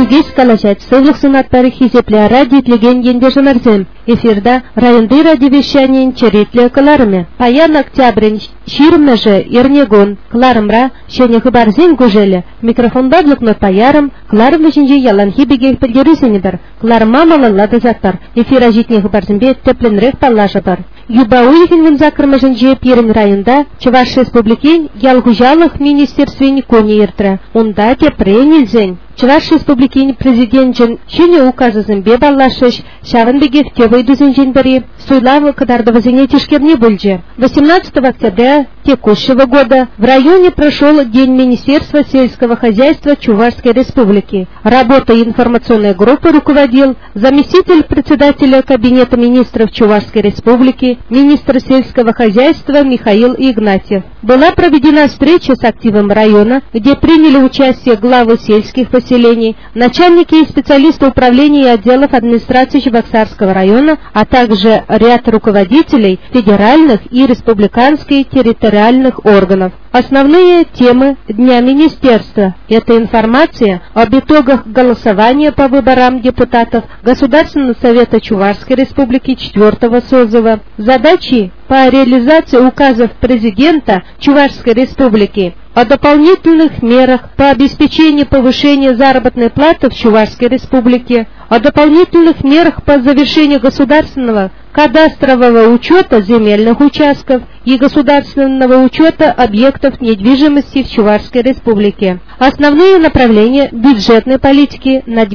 Тугес калачать сывлых сунат парих хизеплера дитлеген ендежемерзем. Эфирда районды радиовещанин черитле каларме. Паян октябрин ширмеже ирнегон клармра шене хыбарзен гужеле. Микрофонда блокнот паярым кларм вишинже яланхи бегех пельгерусенедер. Кларма малаллады заттар. Эфира житне хыбарзенбе тепленрех паллаша бар. Юбауихин закрмаженже Пермь районда Чуваш республикин ялгужалых министерствен коне иртре. Унда тепренельзен. Чуваш республикин президентжен шене указызымбе баллашыш, шавынбеге втевайдузенжен бари, суйлавы кадардовазене тишкерне бульже. 18 октября текущего года в районе прошел День Министерства сельского хозяйства Чувашской республики. Работой информационной группы руководил заместитель председателя Кабинета министров Чувашской республики, министр сельского хозяйства Михаил Игнатьев. Была проведена встреча с активом района, где приняли участие главы сельских поселений, начальники и специалисты управления и отделов администрации Чебоксарского района, а также ряд руководителей федеральных и республиканских территориальных органов. Основные темы Дня Министерства – это информация об итогах голосования по выборам депутатов Государственного совета Чувашской республики 4-го созыва, задачи по реализации указов президента Чувашской республики о дополнительных мерах по обеспечению повышения заработной платы в Чувашской республике, о дополнительных мерах по завершению государственного кадастрового учета земельных участков и государственного учета объектов недвижимости в Чувашской республике. Основные направления бюджетной политики на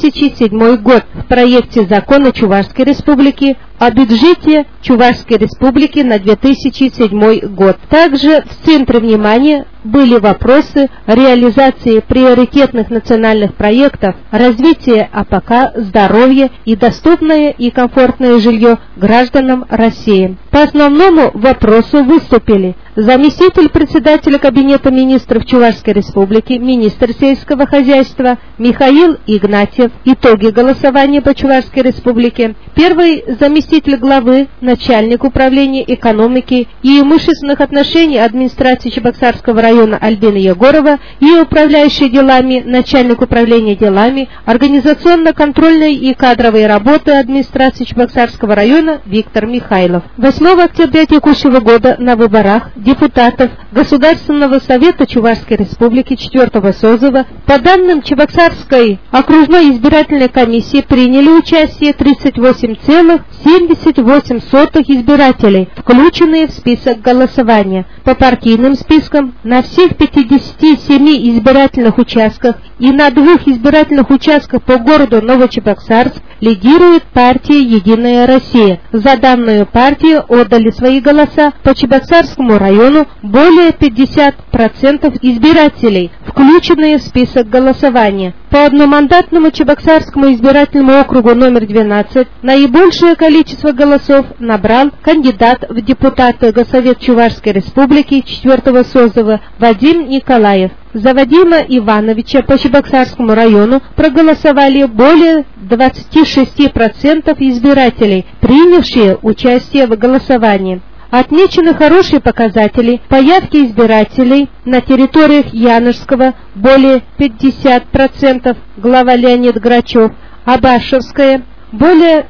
2007 год в проекте закона Чувашской республики о бюджете Чувашской республики на 2007 год. Также в центре внимания были вопросы реализации приоритетных национальных проектов, развития АПК, здоровья и доступное и комфортное жилье гражданам России. По основному вопросу выступили заместитель председателя Кабинета министров Чувашской республики, министр сельского хозяйства Михаил Игнатьев, итоги голосования по Чувашской республике, первый заместитель главы, начальник управления экономики и имущественных отношений администрации Чебоксарского района Альбина Егорова и управляющий делами, начальник управления делами, организационно-контрольной и кадровой работы администрации Чебоксарского района Виктор Михайлов. 8 октября текущего года на выборах депутатов Государственного совета Чувашской республики 4-го созыва по данным Чебоксарской окружной избирательной комиссии приняли участие 38,78 избирателей, включенные в список голосования. По партийным спискам на всех 57 избирательных участках и на 2 избирательных участках по городу Новочебоксарск лидирует партия «Единая Россия». За данную партию отдали свои голоса по Чебоксарскому району более 50% избирателей, включенные в список голосования. По одномандатному Чебоксарскому избирательному округу номер 12 наибольшее количество голосов набрал кандидат в депутаты Госсовет Чувашской республики 4-го созыва Вадим Николаев. За Вадима Ивановича по Чебоксарскому району проголосовали более 26% избирателей, принявшие участие в голосовании. Отмечены хорошие показатели по явке избирателей на территориях Янышского более 50%, глава Леонид Грачев, Абашевская более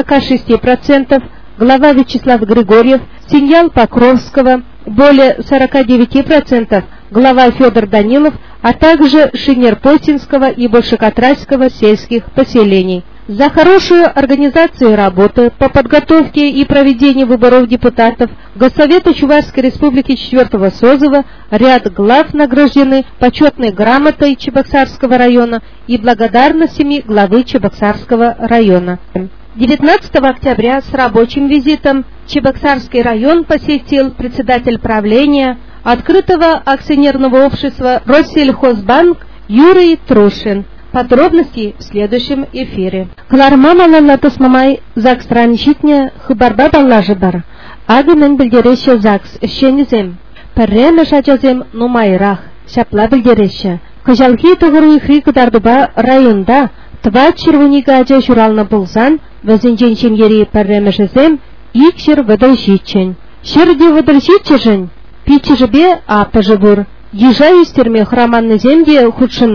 46%, глава Вячеслав Григорьев, Синьял Покровского более 49%, глава Федор Данилов, а также Шинер-Постинского и Большекотральского сельских поселений. За хорошую организацию работы по подготовке и проведению выборов депутатов Госсовета Чувашской республики 4-го созыва ряд глав награждены почетной грамотой Чебоксарского района и благодарностями главы Чебоксарского района. 19 октября с рабочим визитом Чебоксарский район посетил председатель правления открытого акционерного общества Россельхозбанк Юрий Трушин. Подробности в следующем эфире. Кларма малалатыс мамай закстранчитне хыбарба баллажы бар. Агымен білдереше закс ішенізем. Пірреме шачазем нумайрах. Шапла білдереше. Кыжалхи тұғыру ихри кыдардыба районда тва червонигача журална болсан, вазенчен чемгери пірреме шазем ик шыр выдыршичен. Шырде выдыршичежен, пичежебе апыжы бур. Ежа юстерме храманны земде худшынна.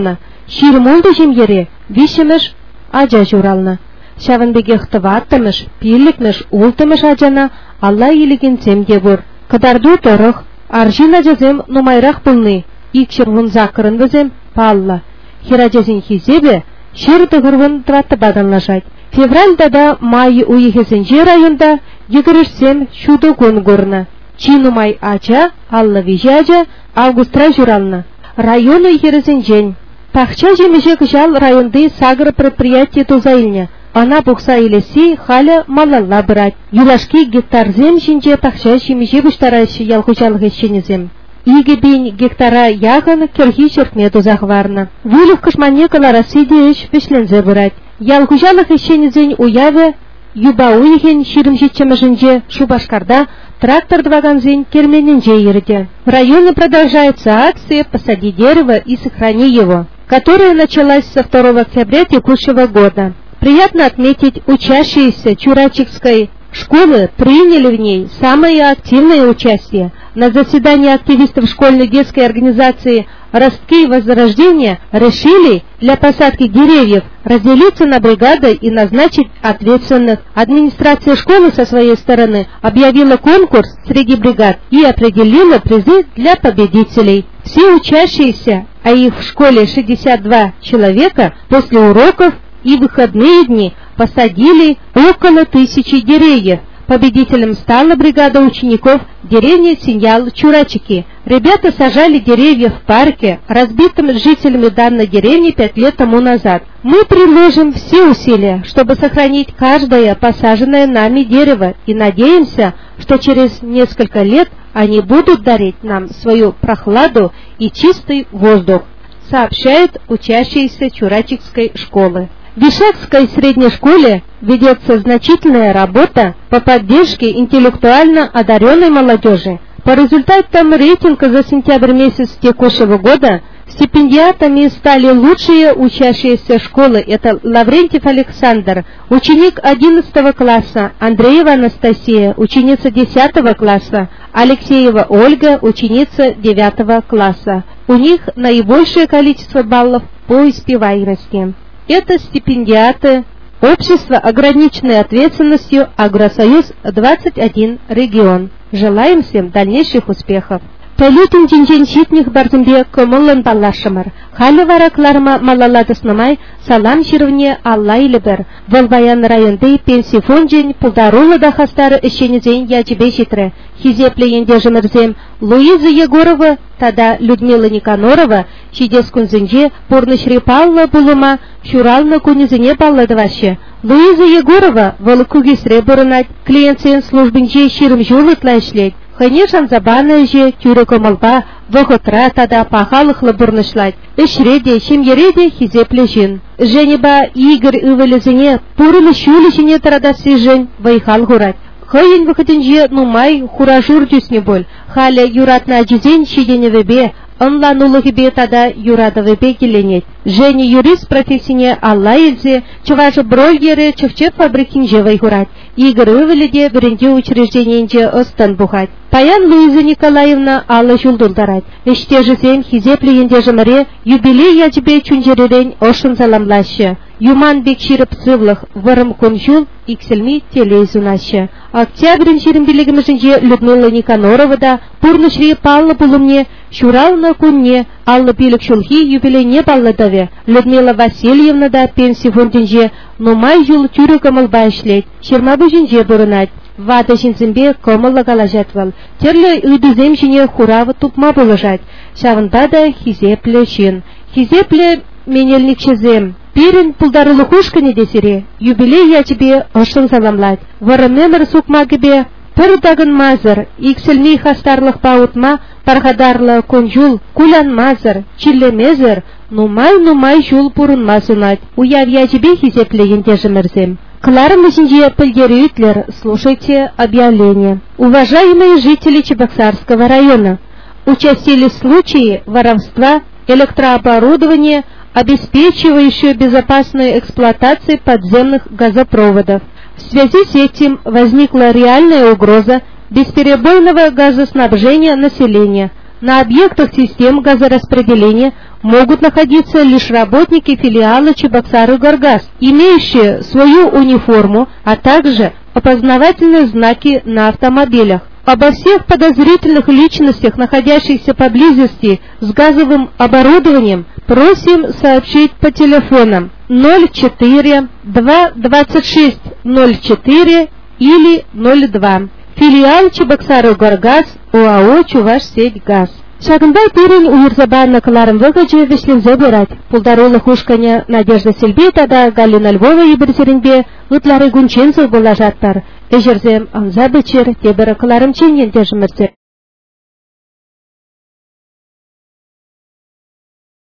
Ширмулды жемере, вишемеш ажа журална. Шавынбеге хтываттымыш, пирликмеш ултымыш ажана, Алла илеген земде бур. Кадарду торых, аржина жазем нумайрах пулны, икшер закырын візем палла. Хера жазен хизебе, шерді ғырвын тватты баданлашать. Февральда да май уехесенже районда егірішсем шуду гон горна. Чинумай ача, Алла вижажа, августра журална. Району егересенжен. Пахча жемеже кыжал районды сагры предприятие тузайльня. Она бухса илеси халя малалла брать. Юлашки гектар зем шинже пахча жемеже выштарайши ялхучалых ещенезем. Иге бин гектара яган керхи шеркме тузах варна. Вылюх кашмане калара сидееш вишлензе брать. Ялхучалых ещенезен уяве юба уйген ширмжитчемеженже Шубашкарда трактор дваганзин термененже ерде. В районе продолжается акция «Посади дерево и сохрани его», которая началась со 2 октября текущего года. Приятно отметить, учащиеся Чурачикской школы приняли в ней самое активное участие. На заседании активистов школьной детской организации «Ростки Возрождения» решили для посадки деревьев разделиться на бригады и назначить ответственных. Администрация школы со своей стороны объявила конкурс среди бригад и определила призы для победителей. Все учащиеся, а их в школе 62 человека, после уроков и выходные дни посадили около 1000 деревьев. Победителем стала бригада учеников деревни Синьял-Чурачики. Ребята сажали деревья в парке, разбитым жителями данной деревни 5 лет тому назад. Мы приложим все усилия, чтобы сохранить каждое посаженное нами дерево, и надеемся, что через несколько лет они будут дарить нам свою прохладу и чистый воздух, сообщает учащиеся Чурачикской школы. В Вишакской средней школе ведется значительная работа по поддержке интеллектуально одаренной молодежи. По результатам рейтинга за сентябрь месяц текущего года стипендиатами стали лучшие учащиеся школы. Это Лаврентьев Александр, ученик 11 класса, Андреева Анастасия, ученица 10 класса, Алексеева Ольга, ученица 9 класса. У них наибольшее количество баллов по успеваемости. Это стипендиаты Общества ограниченной ответственностью «Агросоюз 21 регион». Желаем всем дальнейших успехов. Пәлютін жинжен шетніх бардымбе көмілін баллашымыр. Халі варакларыма малаладысынамай салам жирвне Алла илі бір. Волбаян районды пенсифон жен пулдарулы да хастары ішенізен яжібе жетірі. Хизепле енде жымырзем Луиза Егорова, тада Людмила Никанорова, шидес күнзінже порнышри палла бұлыма шуралны күнізіне балладывашы. Луиза Егорова валы күгесіре бұрынат, клиентсен службінже ширым жол ытлайшлет. Конечно, забаны же тюреком алба, вахотра тада пахалыхлы бурнышлать. Ишреде, шемереде хизепле жин. Женеба Игорь ывелезене, пурылы шулешене тарадасы жин, вайхал гурать. Хайын выходенже нумай хуражур дюсне боль. Халя юратна ажизен шиденевебе, онланулыгебе тада юрадовебе келенет. Жене юрист профессине Алла илзе, чуважы брольгеры чевчеп фабрикинже вайгурать. Игорь ывеледе бірінде учреждениенже остан бухать. Паян Луиза Николаевна Алла жулдулдарать. Эште жезем хизепле енде жымыре юбилей яжбе чунжеререн ошын заламлашы. Юман бек ширып сывлых вырым конжул икселми телезунашы. Октябрин ширим билегімізінже Людмила Никанорова да пурнышри паллы бұлымне шуралны күнне Алла билік шулхи юбилейне балладаве. Людмила Васильевна да пенсий фондинже нумай жул тюрі көмілба ішлет. Ширмабы жинже бұрынат. Вада жинзімбе көмілі қалажатвал. Терлі үйдізем жіне хуравы тупма бұлыжат. Шавында да хизеплі жин. Хизеплі менелник жезем. Перін пулдарылы хушканы десере, юбилей я тебе ошын заламлать. Варымемір сукмагыбе, пір дагын мазыр, икселмей хастарлық паутма, парғадарлы конжул, кулян мазыр, чиллемезір, нумай жул бұрын мазунать. Уяв я тебе хизеплеген дежімірзем. Кларом высинже пыльгерюитлер, слушайте объявление. Уважаемые жители Чебоксарского района, участились случаи воровства электрооборудования, обеспечивающую безопасную эксплуатацию подземных газопроводов. В связи с этим возникла реальная угроза бесперебойного газоснабжения населения. На объектах систем газораспределения могут находиться лишь работники филиала Чебоксары-Горгаз, имеющие свою униформу, а также опознавательные знаки на автомобилях. Обо всех подозрительных личностях, находящихся поблизости с газовым оборудованием, просим сообщить по телефонам 04 226 04 или 02. Филиал Чебоксары-Горгаз, ОАО «Чувашсетьгаз». Шагынбай Пирин уйырзабанна кыларым выгачы вешлинзе бирать. Пулдарулы хушканя Надежда Сельбетада, Галина Львова ебірзерінбе, ұтлары гунченцев болажаттар. Эжерзем анза бечер, тебірі кыларым ченген тежімірсе.